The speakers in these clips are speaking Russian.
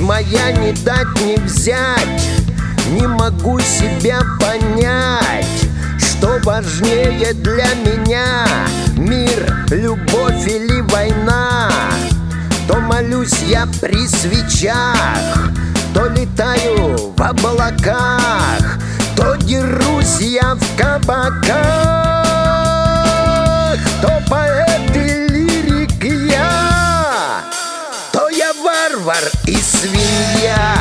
моя не дать не взять. Не могу себя понять, что важнее для меня: мир, любовь или война. То молюсь я при свечах, то летаю в облаках, то дерусь я в кабаках, то поэт и лирик я, то я варвар и свинья.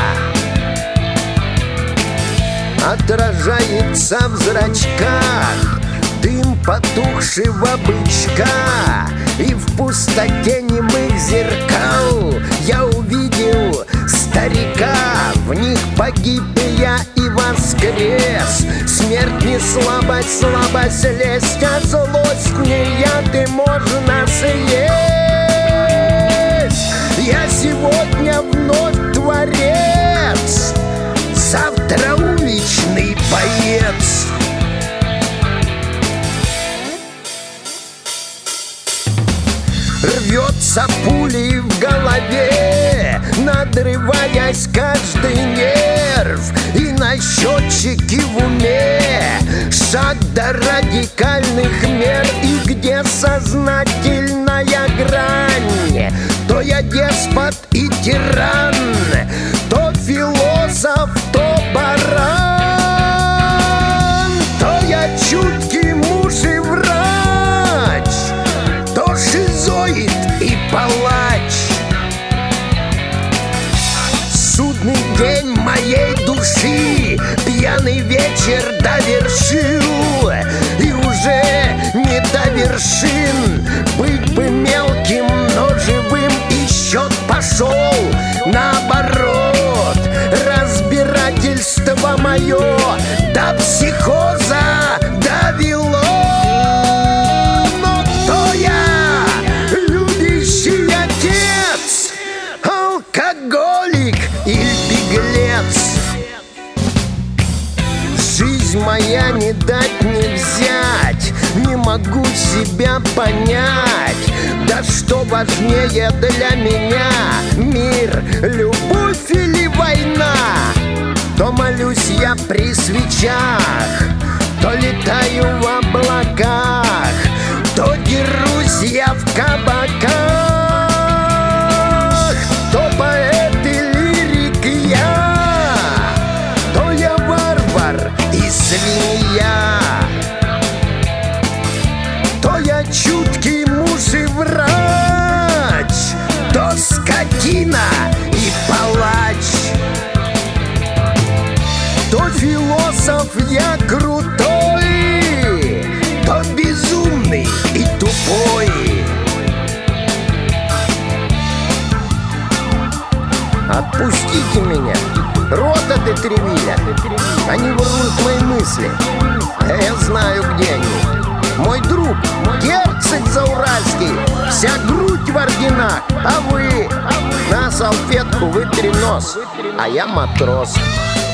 Отражается в зрачках дым потухшего бычка, и в пустоте немых зеркал я увидел старика. В них погиб я и воскрес. Смерть не слабость, слабость лесть, а злость не яд и можно съесть. Я сегодня вновь творец, завтра уличный боец. Рвется пулей в голове, надрываясь каждый нерв, и на счетчике в уме шаг до радикальных мер. И где сознательная грань, то я деспот и тиран, то философ, то баран, то я чуткий муж и врач, то шизоид и палач. Судный день моей души пьяный вечер довершил, и уже не до вершин. Быть бы мелким, но живым, и счет пошел наоборот. Разбирательство мое до психоза довело. Но кто я? Любящий отец, алкоголик или беглец? Жизнь моя не дать не взять, не могу себя понять. Да что важнее для меня: мир, любовь или война? То молюсь я при свечах, то летаю в облаках, то дерусь я в кабаках, то поэт и лирик я, то я варвар и свинья, то я чуткий муж и врач, то скотина и палач, то философ я крутой, то безумный и тупой. Отпустите меня, рота де Тревиля. Они воруют мои мысли, а я знаю, где они. Мой друг, герцог Зауральский, вся грудь в орденах, а вы на салфетку вытри нос, а я матрос.